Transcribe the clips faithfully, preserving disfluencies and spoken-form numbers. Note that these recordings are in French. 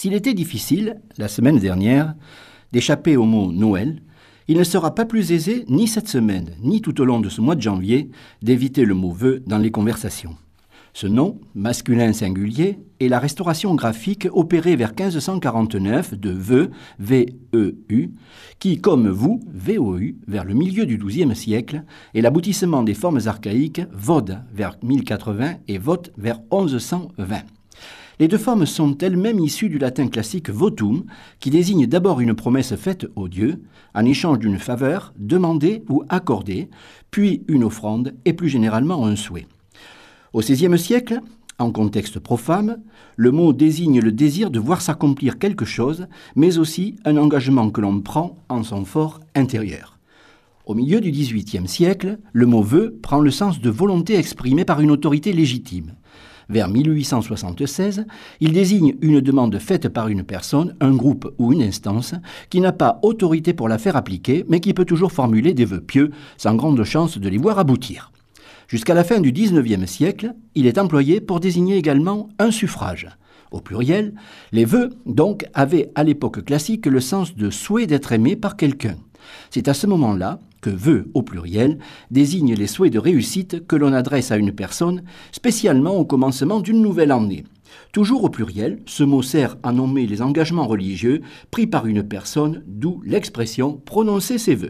S'il était difficile, la semaine dernière, d'échapper au mot Noël, il ne sera pas plus aisé, ni cette semaine, ni tout au long de ce mois de janvier, d'éviter le mot vœu dans les conversations. Ce nom, masculin singulier, est la restauration graphique opérée vers quinze cent quarante-neuf de vœu, V E U, qui, comme vous, V O U, vers le milieu du douzième siècle, est l'aboutissement des formes archaïques vod vers mille quatre-vingts et vot vers onze cent vingt. Les deux formes sont elles-mêmes issues du latin classique votum, qui désigne d'abord une promesse faite au Dieu, en échange d'une faveur demandée ou accordée, puis une offrande et plus généralement un souhait. Au seizième siècle, en contexte profane, le mot désigne le désir de voir s'accomplir quelque chose, mais aussi un engagement que l'on prend en son fort intérieur. Au milieu du dix-huitième siècle, le mot vœu prend le sens de volonté exprimée par une autorité légitime. Vers mille huit cent soixante-seize, il désigne une demande faite par une personne, un groupe ou une instance qui n'a pas autorité pour la faire appliquer, mais qui peut toujours formuler des vœux pieux, sans grande chance de les voir aboutir. Jusqu'à la fin du dix-neuvième siècle, il est employé pour désigner également un suffrage. Au pluriel, les vœux, donc, avaient à l'époque classique le sens de souhait d'être aimé par quelqu'un. C'est à ce moment-là que vœux au pluriel désigne les souhaits de réussite que l'on adresse à une personne, spécialement au commencement d'une nouvelle année. Toujours au pluriel, ce mot sert à nommer les engagements religieux pris par une personne, d'où l'expression « prononcer ses vœux ».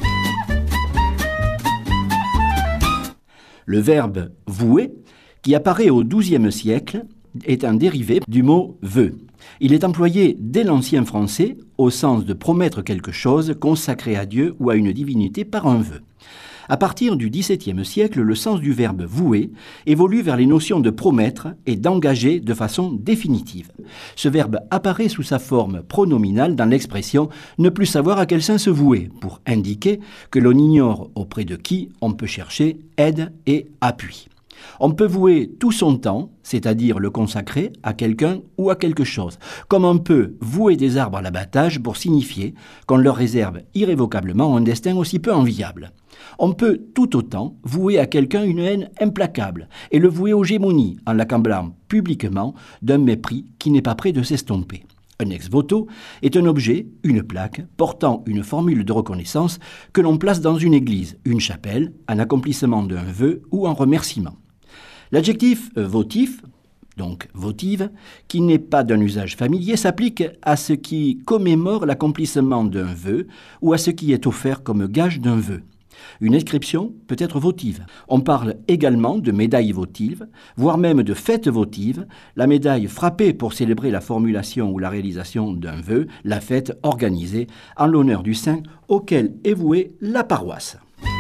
Le verbe « vouer », qui apparaît au douzième siècle, est un dérivé du mot « vœu ». Il est employé dès l'ancien français au sens de promettre quelque chose consacré à Dieu ou à une divinité par un vœu. À partir du dix-septième siècle, le sens du verbe « vouer » évolue vers les notions de promettre et d'engager de façon définitive. Ce verbe apparaît sous sa forme pronominale dans l'expression « ne plus savoir à quel sein se vouer » pour indiquer que l'on ignore auprès de qui on peut chercher aide et appui. On peut vouer tout son temps, c'est-à-dire le consacrer à quelqu'un ou à quelque chose, comme on peut vouer des arbres à l'abattage pour signifier qu'on leur réserve irrévocablement un destin aussi peu enviable. On peut tout autant vouer à quelqu'un une haine implacable et le vouer aux gémonies en l'accablant publiquement d'un mépris qui n'est pas près de s'estomper. Un ex-voto est un objet, une plaque, portant une formule de reconnaissance que l'on place dans une église, une chapelle, en accomplissement d'un vœu ou en remerciement. L'adjectif votif, donc votive, qui n'est pas d'un usage familier, s'applique à ce qui commémore l'accomplissement d'un vœu ou à ce qui est offert comme gage d'un vœu. Une inscription peut être votive. On parle également de médaille votive, voire même de fête votive, la médaille frappée pour célébrer la formulation ou la réalisation d'un vœu, la fête organisée en l'honneur du saint auquel est vouée la paroisse.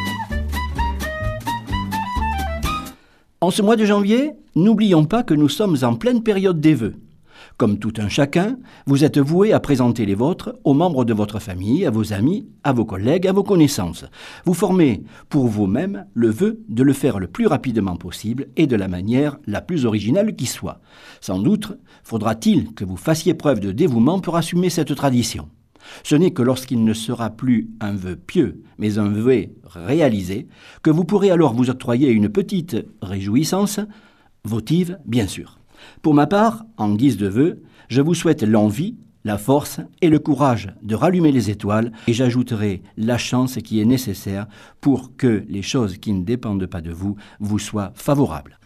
En ce mois de janvier, n'oublions pas que nous sommes en pleine période des vœux. Comme tout un chacun, vous êtes voué à présenter les vôtres aux membres de votre famille, à vos amis, à vos collègues, à vos connaissances. Vous formez pour vous-même le vœu de le faire le plus rapidement possible et de la manière la plus originale qui soit. Sans doute, faudra-t-il que vous fassiez preuve de dévouement pour assumer cette tradition. Ce n'est que lorsqu'il ne sera plus un vœu pieux, mais un vœu réalisé, que vous pourrez alors vous octroyer une petite réjouissance, votive bien sûr. Pour ma part, en guise de vœu, je vous souhaite l'envie, la force et le courage de rallumer les étoiles et j'ajouterai la chance qui est nécessaire pour que les choses qui ne dépendent pas de vous vous soient favorables.